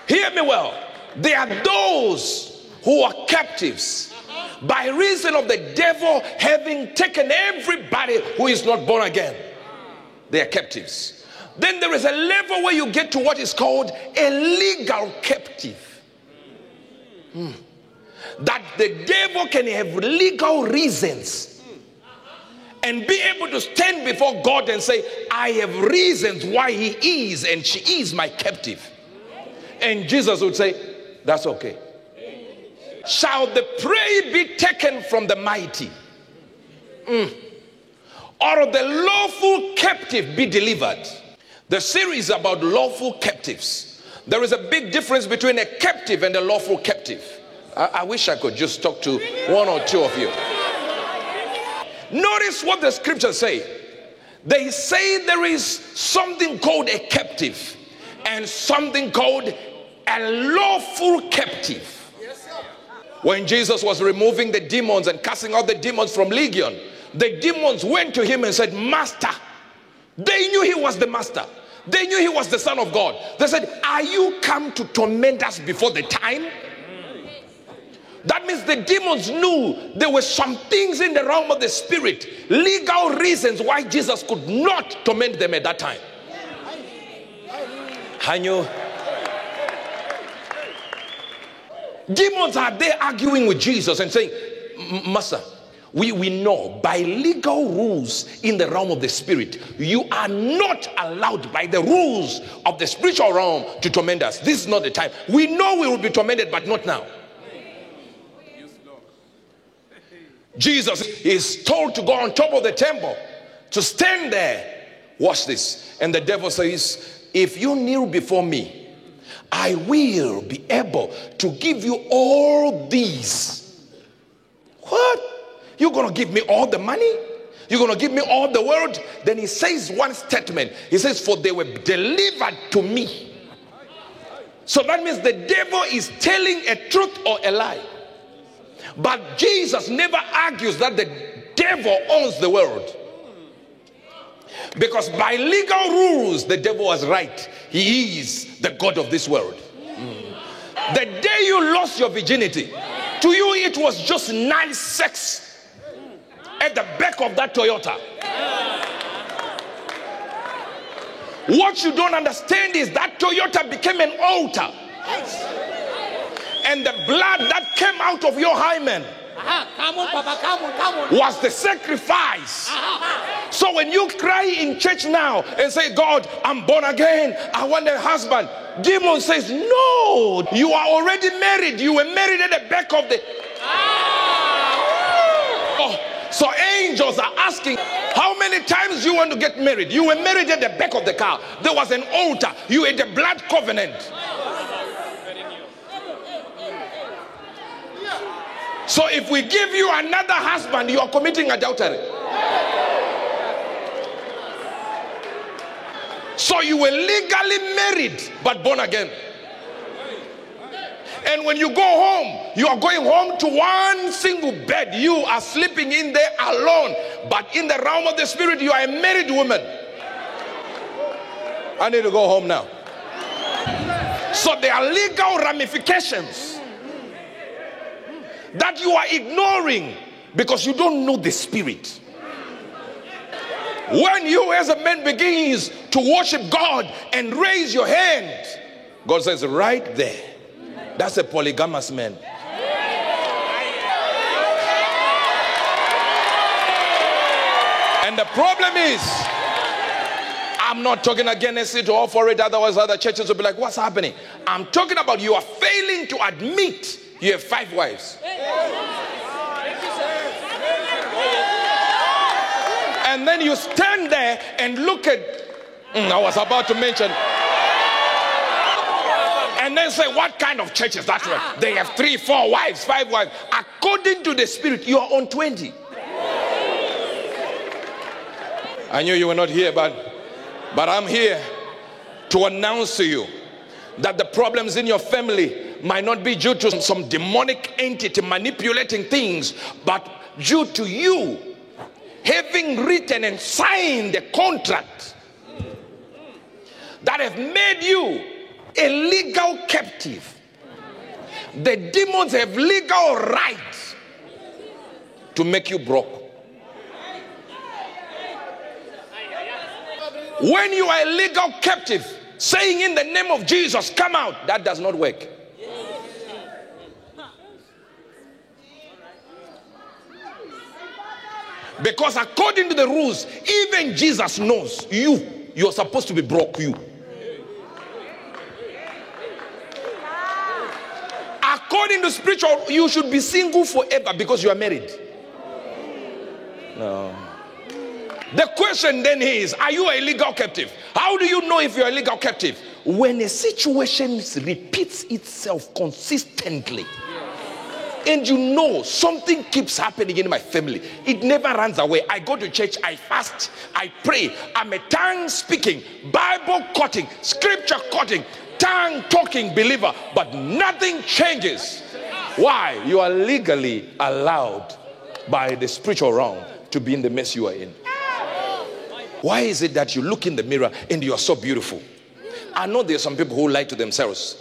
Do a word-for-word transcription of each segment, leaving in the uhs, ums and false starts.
Hear me well. There are those who are captives by reason of the devil having taken everybody who is not born again. They are captives. Then there is a level where you get to what is called a legal captive. Hmm. That the devil can have legal reasons and be able to stand before God and say, I have reasons why he is and she is my captive. And Jesus would say, that's okay. Shall the prey be taken from the mighty? Mm. Or the lawful captive be delivered? The series about lawful captives. There is a big difference between a captive and a lawful captive. I, I wish I could just talk to one or two of you. Notice what the scriptures say. They say there is something called a captive and something called a lawful captive. When Jesus was removing the demons and casting out the demons from Legion, the demons went to him and said, Master. They knew he was the master. They knew he was the Son of God. They said, are you come to torment us before the time? That means the demons knew there were some things in the realm of the spirit, legal reasons why Jesus could not torment them at that time. I knew. Demons are there arguing with Jesus and saying, Master, we, we know by legal rules in the realm of the spirit, you are not allowed by the rules of the spiritual realm to torment us. This is not the time. We know we will be tormented, but not now. Jesus is told to go on top of the temple, to stand there. Watch this. And the devil says, if you kneel before me, I will be able to give you all these. What? You're going to give me all the money? You're going to give me all the world? Then he says one statement. He says, for they were delivered to me. So that means the devil is telling a truth or a lie. But Jesus never argues that the devil owns the world. Because by legal rules, the devil was right. He is the God of this world. Mm. The day you lost your virginity, to you it was just nice sex at the back of that Toyota. What you don't understand is that Toyota became an altar. And the blood that came out of your hymen was the sacrifice. So when you cry in church now and say, God, I'm born again, I want a husband, demon says, no, you are already married. You were married at the back of the... Oh, so angels are asking, how many times you want to get married? You were married at the back of the car. There was an altar. You had a blood covenant. So if we give you another husband, you are committing adultery. So you were legally married, but born again. And when you go home, you are going home to one single bed. You are sleeping in there alone. But in the realm of the spirit, you are a married woman. I need to go home now. So there are legal ramifications that you are ignoring because you don't know the spirit. When you as a man begins to worship God and raise your hand, God says right there, that's a polygamous man. And the problem is, I'm not talking against it or for it, otherwise other churches will be like, what's happening? I'm talking about you are failing to admit you have five wives. And then you stand there and look at, mm, I was about to mention, and then say, what kind of church is that? Right? They have three, four wives, five wives. According to the spirit, you are on twenty. I knew you were not here, but, but I'm here to announce to you that the problems in your family might not be due to some demonic entity manipulating things, but due to you having written and signed a contract that have made you a legal captive. The demons have legal right to make you broke. When you are a legal captive, saying in the name of Jesus, come out, that does not work. Because according to the rules, even Jesus knows you, you're supposed to be broke, you. According to spiritual, you should be single forever because you are married. No. The question then is, are you a legal captive? How do you know if you're a legal captive? When a situation repeats itself consistently, and you know something keeps happening in my family, it never runs away. I go to church, I fast, I pray, I'm a tongue speaking, Bible quoting, scripture quoting, tongue talking believer, but nothing changes. Why? You are legally allowed by the spiritual realm to be in the mess you are in. Why is it that you look in the mirror and you are so beautiful? I know there are some people who lie to themselves.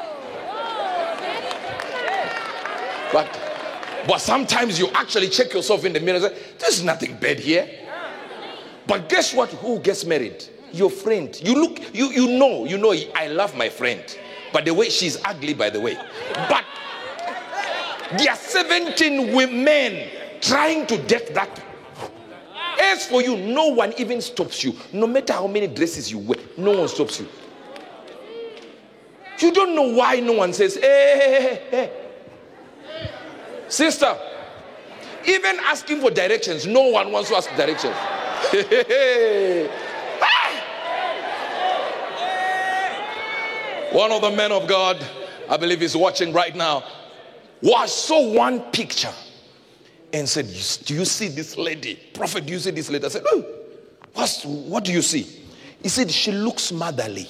But, but sometimes you actually check yourself in the mirror and say, there's nothing bad here. But guess what? Who gets married? Your friend. You look, you, you know, you know, I love my friend. But the way she's ugly, by the way. But there are seventeen women trying to date that. As for you, no one even stops you. No matter how many dresses you wear, no one stops you. You don't know why no one says, hey, hey, hey, hey. Sister, even asking for directions, no one wants to ask directions. One of the men of God, I believe he's watching right now, was saw one picture and said, do you see this lady? Prophet, do you see this lady? I said, oh, what's, what do you see? He said, she looks motherly.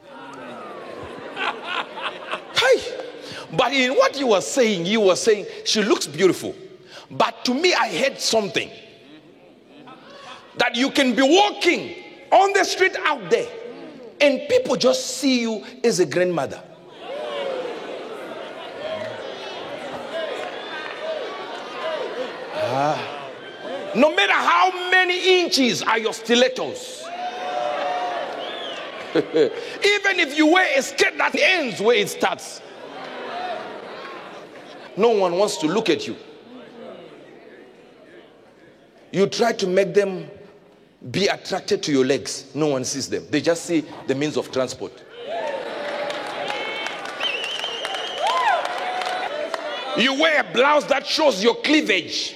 Hi. But in what you were saying, you were saying, she looks beautiful. But to me, I heard something. That you can be walking on the street out there, and people just see you as a grandmother. Ah. No matter how many inches are your stilettos. Even if you wear a skirt that ends where it starts. No one wants to look at you. You try to make them be attracted to your legs. No one sees them. They just see the means of transport. You wear a blouse that shows your cleavage.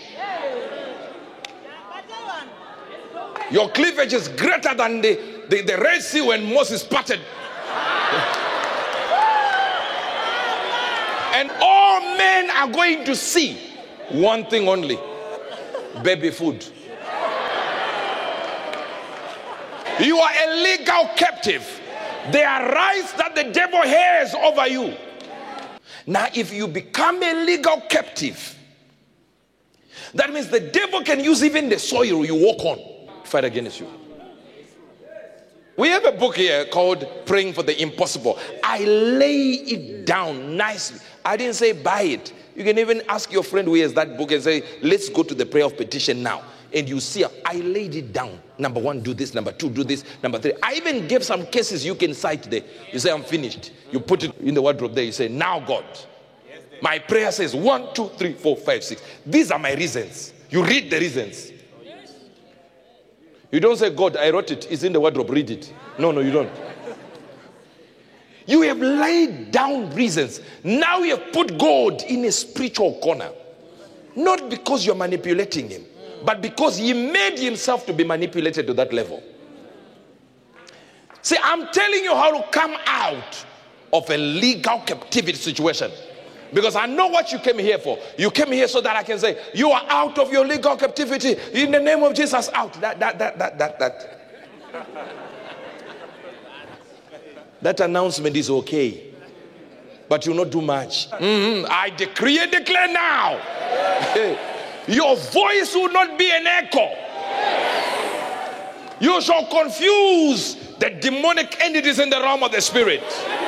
Your cleavage is greater than the, the, the Red Sea when Moses parted. And all men are going to see one thing only: baby food. You are a legal captive. There are rights that the devil has over you. Now, if you become a legal captive, that means the devil can use even the soil you walk on to fight against you. We have a book here called Praying for the Impossible. I lay it down nicely. I didn't say buy it. You can even ask your friend who has that book and say, let's go to the prayer of petition now. And you see, I laid it down. Number one, do this. Number two, do this. Number three. I even gave some cases you can cite there. You say, I'm finished. You put it in the wardrobe there. You say, now God. My prayer says one, two, three, four, five, six. These are my reasons. You read the reasons. You don't say, God, I wrote it. It's in the wardrobe. Read it. No, no, you don't. You have laid down reasons. Now you have put God in a spiritual corner. Not because you're manipulating him, but because he made himself to be manipulated to that level. See, I'm telling you how to come out of a legal captivity situation. Because I know what you came here for. You came here so that I can say, you are out of your legal captivity. In the name of Jesus, out. That, that, that, that, that, that. That announcement is okay. But you will not do much. Mm-hmm. I decree and declare now. Your voice will not be an echo. You shall confuse the demonic entities in the realm of the spirit.